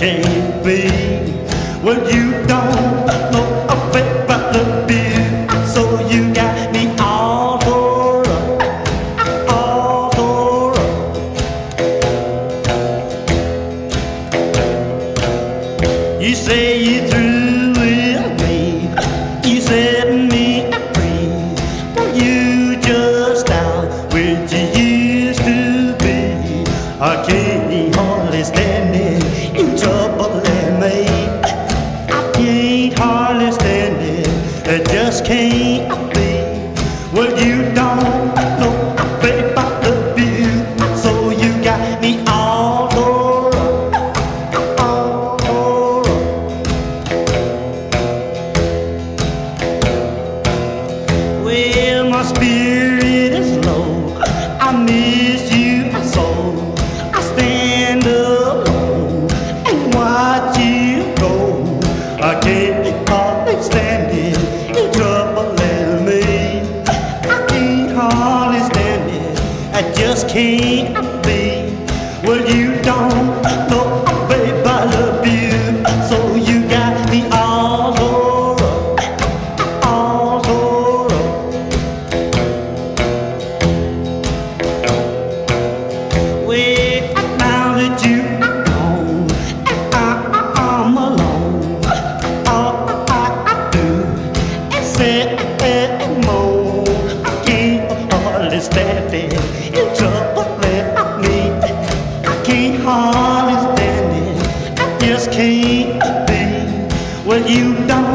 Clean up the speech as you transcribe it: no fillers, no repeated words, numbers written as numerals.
can't be. Well, you don't know a bit about the beer, so you got me all tore up, all tore up. You say you're through with me, you set me free. Well, you just out where you used to be. I can't hardly stand it, you troubling me. I can't hardly stand it, it just can't be. Well, you don't know a bit about the view, so you got me all tore up, all tore up. Well, my spirit is low, I miss you so. I stand alone and watch you go. I can't hardly stand it, you're troubling me. I can't hardly stand it, I just can't be. Well, you don't know, babe, I love you, so you got me all tore up, all tore up. Well, now that you are gone and I'm alone, all I do is sit and moan. I can't hardly stand it, you troubling me. I can't hardly stand it, I just can't be. Well, you don't